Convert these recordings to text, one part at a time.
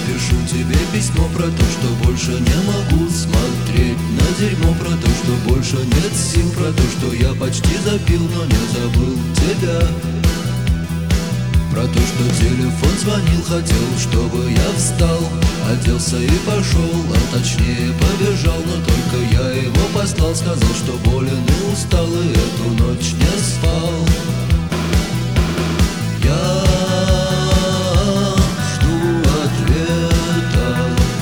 пишу тебе письмо про то, что больше не могу смотреть на дерьмо, про то, что больше нет сил, про то, что я почти запил, но не забыл тебя. Про то, что телефон звонил, хотел, чтобы я встал, оделся и пошел, а точнее побежал. Но только я его послал, сказал, что болен и устал, и эту ночь не спал. Я жду ответа,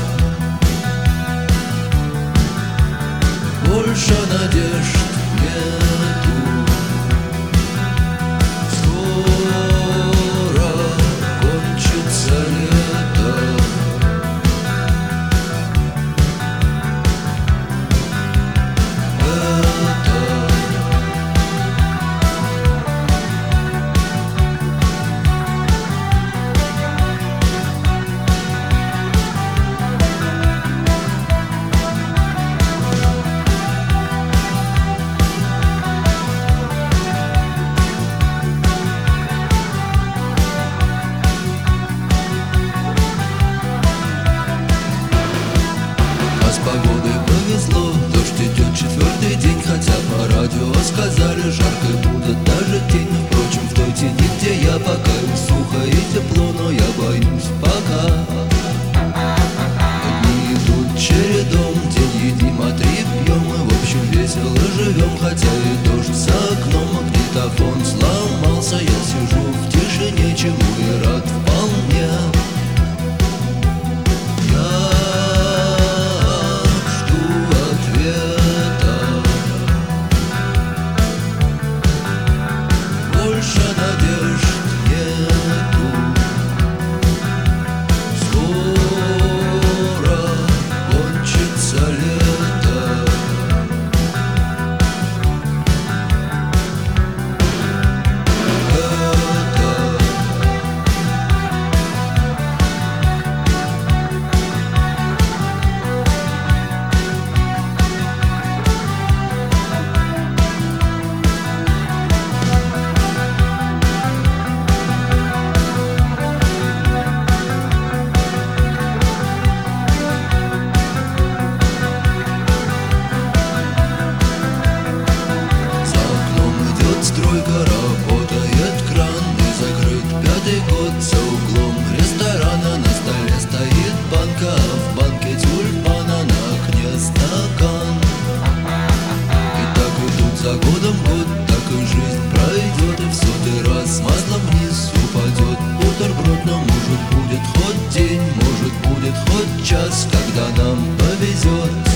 больше надежд нету. Погодой повезло, дождь идет четвертый день, хотя по радио сказали, жарко будет даже тень. Но, впрочем, в той тени, где я, пока сухо и тепло, но я боюсь пока. Дни идут чередом, день едим, а три пьем, мы в общем весело живем, хотя и дождь за окном, магнитофон сломался. Я сижу в тишине, чему и рад вполне. Больше надежд нету. Скоро кончится лето. Стройка, работает кран, и закрыт пятый год. За углом ресторана на столе стоит банка, а в банке тюльпана, на окне стакан. И так идут за годом год, так и жизнь пройдет, и в сотый раз маслом вниз упадет бутерброд. Но может будет хоть день, может будет хоть час, когда нам повезет.